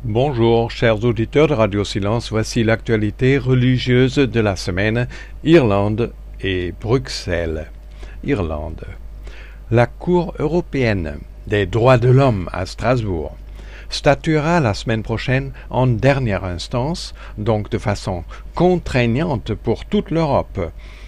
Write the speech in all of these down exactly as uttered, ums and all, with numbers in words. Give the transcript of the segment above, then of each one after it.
Bonjour, chers auditeurs de Radio Silence, voici l'actualité religieuse de la semaine, Irlande et Bruxelles. Irlande. La Cour européenne des droits de l'homme à Strasbourg statuera la semaine prochaine en dernière instance, donc de façon contraignante pour toute l'Europe,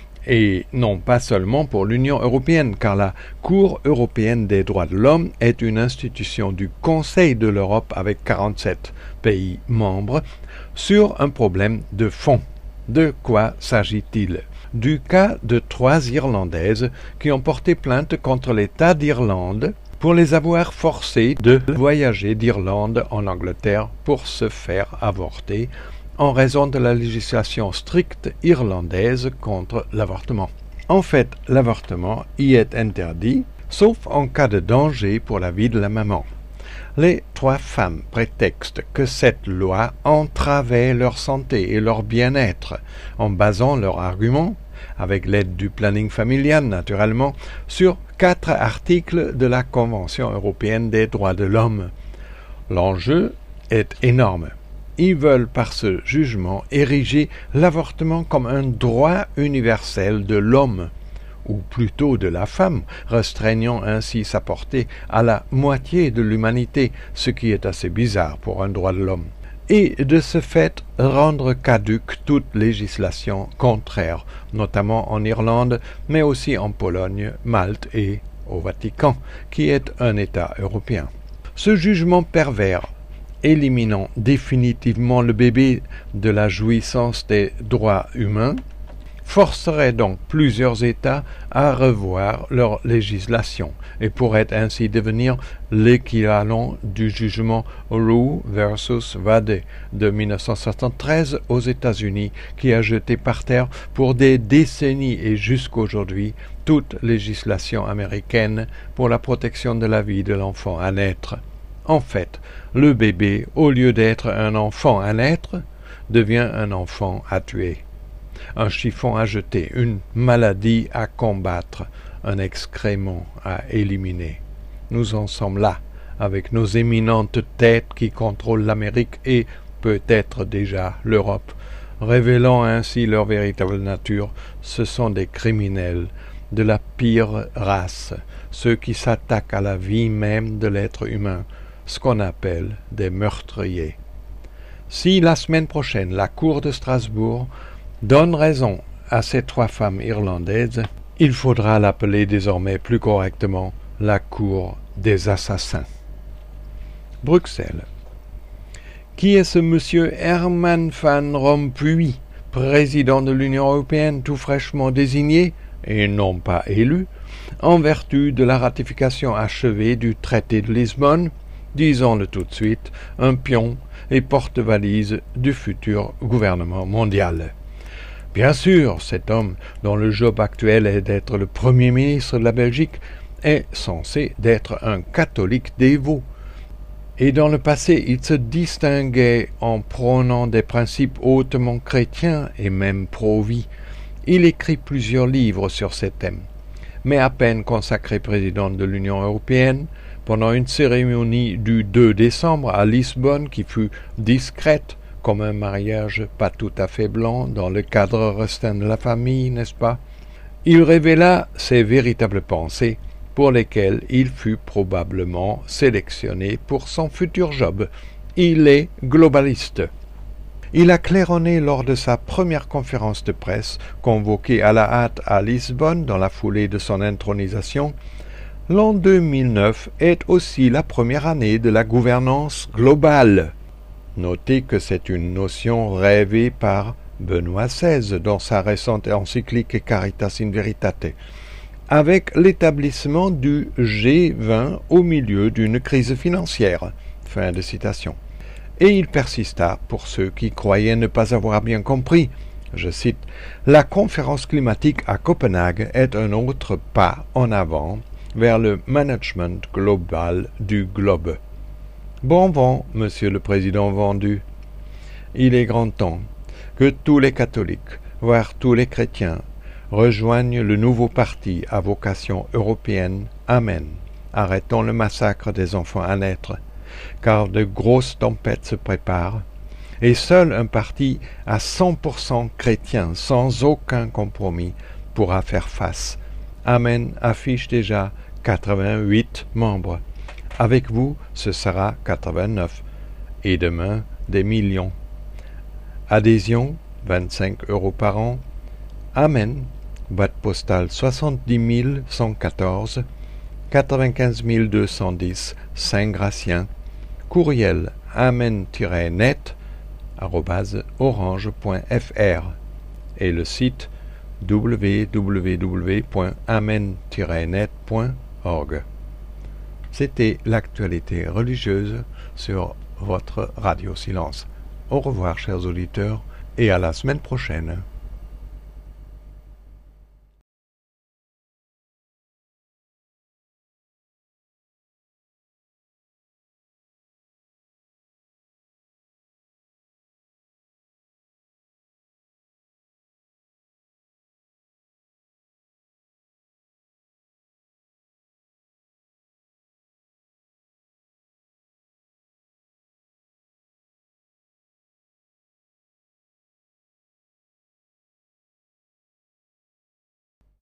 et non pas seulement pour l'Union européenne, car la Cour européenne des droits de l'homme est une institution du Conseil de l'Europe avec quarante-sept pays membres sur un problème de fond. De quoi s'agit-il? Du cas de trois Irlandaises qui ont porté plainte contre l'État d'Irlande pour les avoir forcées de voyager d'Irlande en Angleterre pour se faire avorter en raison de la législation stricte irlandaise contre l'avortement. En fait, l'avortement y est interdit, sauf en cas de danger pour la vie de la maman. Les trois femmes prétextent que cette loi entravait leur santé et leur bien-être, en basant leur argument, avec l'aide du planning familial naturellement, sur quatre articles de la Convention européenne des droits de l'homme. L'enjeu est énorme. Ils veulent par ce jugement ériger l'avortement comme un droit universel de l'homme, ou plutôt de la femme, restreignant ainsi sa portée à la moitié de l'humanité, ce qui est assez bizarre pour un droit de l'homme, et de ce fait rendre caduque toute législation contraire, notamment en Irlande, mais aussi en Pologne, Malte et au Vatican, qui est un État européen. Ce jugement pervers, éliminant définitivement le bébé de la jouissance des droits humains, forcerait donc plusieurs États à revoir leur législation et pourrait ainsi devenir l'équivalent du jugement Roe versus Wade de mille neuf cent soixante-treize aux États-Unis qui a jeté par terre pour des décennies et jusqu'aujourd'hui toute législation américaine pour la protection de la vie de l'enfant à naître. En fait, le bébé, au lieu d'être un enfant à naître, devient un enfant à tuer, un chiffon à jeter, une maladie à combattre, un excrément à éliminer. Nous en sommes là, avec nos éminentes têtes qui contrôlent l'Amérique et peut-être déjà l'Europe, révélant ainsi leur véritable nature. Ce sont des criminels de la pire race, ceux qui s'attaquent à la vie même de l'être humain, ce qu'on appelle des meurtriers. Si la semaine prochaine la Cour de Strasbourg donne raison à ces trois femmes irlandaises, il faudra l'appeler désormais plus correctement la Cour des assassins. Bruxelles. Qui est ce monsieur Herman Van Rompuy, président de l'Union européenne tout fraîchement désigné, et non pas élu, en vertu de la ratification achevée du traité de Lisbonne, disons-le tout de suite, un pion et porte-valise du futur gouvernement mondial. Bien sûr, cet homme, dont le job actuel est d'être le Premier ministre de la Belgique, est censé d'être un catholique dévot. Et dans le passé, il se distinguait en prônant des principes hautement chrétiens et même pro-vie. Il écrit plusieurs livres sur ces thèmes. Mais à peine consacré président de l'Union européenne, pendant une cérémonie du deux décembre à Lisbonne qui fut discrète, comme un mariage pas tout à fait blanc dans le cadre restreint de la famille, n'est-ce pas? Il révéla ses véritables pensées, pour lesquelles il fut probablement sélectionné pour son futur job. Il est globaliste. Il a claironné lors de sa première conférence de presse, convoquée à la hâte à Lisbonne dans la foulée de son intronisation. L'an deux mille neuf est aussi la première année de la gouvernance globale. Notez que c'est une notion rêvée par Benoît seize dans sa récente encyclique Caritas in Veritate, avec l'établissement du G vingt au milieu d'une crise financière. Fin de citation. Et il persista pour ceux qui croyaient ne pas avoir bien compris. Je cite, « La conférence climatique à Copenhague est un autre pas en avant vers le management global du globe. » Bon vent, monsieur le président vendu. Il est grand temps que tous les catholiques, voire tous les chrétiens, rejoignent le nouveau parti à vocation européenne. Amen. Arrêtons le massacre des enfants à naître. car de grosses tempêtes se préparent, et seul un parti à cent pour cent chrétien, sans aucun compromis, pourra faire face. Amen affiche déjà quatre-vingt-huit membres. Avec vous, ce sera quatre-vingt-neuf. Et demain, des millions. Adhésion, vingt-cinq euros par an. Amen, boîte postale soixante-dix mille cent quatorze, quatre-vingt-quinze mille deux cent dix, Saint-Gratien. Courriel amen-net arobase orange point f r et le site w w w point amen tiret net point org. C'était l'actualité religieuse sur votre Radio Silence. Au revoir, chers auditeurs, et à la semaine prochaine.